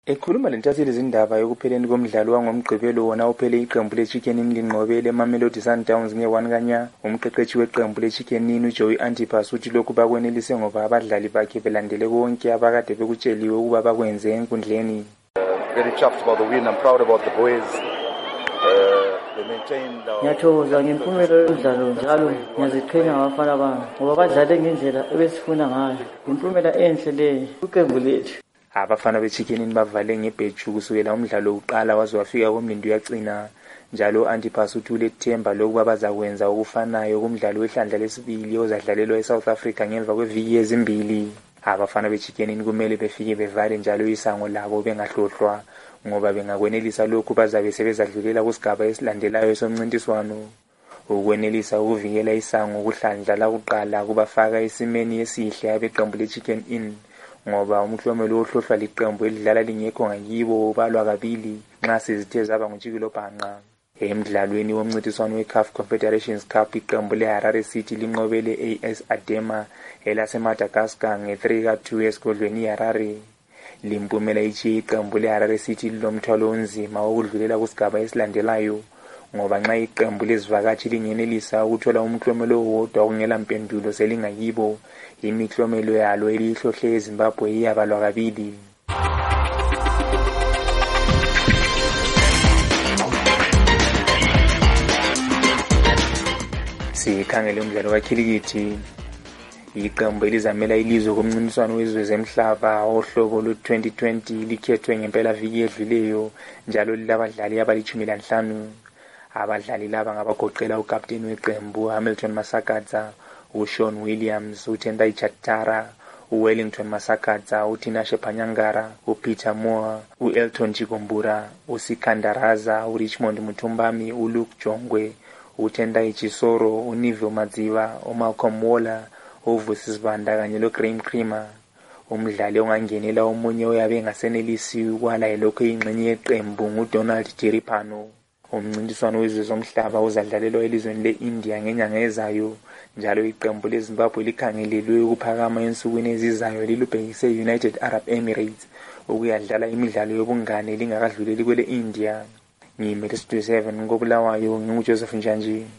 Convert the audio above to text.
Ekhuluma lentshatheli izindaba yokupheleni komdlalo wangomgqibelo wona uphele iqembu leChicken Inn linqobele eMamelodi Sundowns nge-1 kanya. Umqeqeshi weqembu leChicken Inn uJoey Antipas uthi lokhu bakwenelise ngoba abadlali bakhe belandele konke abakade bekutsheliwe ukuba bakwenze enkundleni. Very chuffed about the win. I'm proud about the boys. Ngiyathokoza ngempumelelo yomdlalo njalo ngiyaziqhenya ngabafana bami ngoba badlale ngendlela ebesifuna ngayo. Impumela enhle leyo kuqembu lethu. Abafana beChicken Inn bavale ngebheju kusukela umdlalo uqala waze wafika komlindo uyagcina. Njalo Antipas uthi ulethemba lokuba bazakwenza okufanayo kumdlalo wehlandla lesibili ozadlalelwa eSouth Africa ngemva kweviki ezimbili. Abafana beChicken Inn kumele befike bevale njalo isango labo bengahlohlwa ngoba bengakwenelisa lokhu bazabe sebezadlulela kusigaba esilandelayo somncintiswano. Ukwenelisa ukuvikela isango kuhlandla lakuqala kubafaka esimeni esihle abeqembu leChicken Inn ngoba umhlomelo ohlohlwa liqembu elidlala lingekho ngakibo ubalwa kabili nxa sezithe zaba ngutshikilo bhanqa. Emidlalweni womncintiswano weCAF Confederations Cup iqembu leHarare City linqobele AS Adema elaseMadagascar nge-3-2 esigodlweni iHarare. Limpumela ichiye iqembu leHarare City lilomthwalo onzima wokudlulela kusigaba esilandelayo ngoba nxa iqembu lezivakashi lingenelisa ukuthola umhlomelo owodwa okungela mpendulo selingakibo, imihlomelo yalo elihlohle eZimbabwe iyabalwa kabili. Sikhangele umdlalo kakhilikithi. Iqembu elizamela ilizwe kumncintiswano wezwe zemhlaba ohlobo lwe-2020 likhethwe ngempela viki edluleyo njalo lilabadlali abali-15. Abadlali laba ngabagoqela ukapteni weqembu Hamilton Masakadza, uShaun Williams, uTendai Chatara, uWellington Masakadza, uTinashe Panyangara, uPeter Moore, uElton Chikombura, uSikandaraza, uRichmond Mutumbami, uLuke Jongwe, uTendai Chisoro, uNivo Madziva, uMalcolm Waller, uVusi Sibanda kanye loGraham Creamer. Umdlali ongangenela omunye oyabe engasenelisi ukwala elokhu ingxenye yeqembu nguDonald Jeripano. Umncintiswano wezwe zomhlaba uzadlalelwa elizweni le-India ngenyanga ezayo njalo iqembu leZimbabwe likhangelelwe ukuphakama ensukwini ezizayo lilubhekise United Arab Emirates ukuyadlala imidlalo yobungane lingakadluleli kwele-India. Ngimele Studio 7 koBulawayo, nginguJoseph Njanji.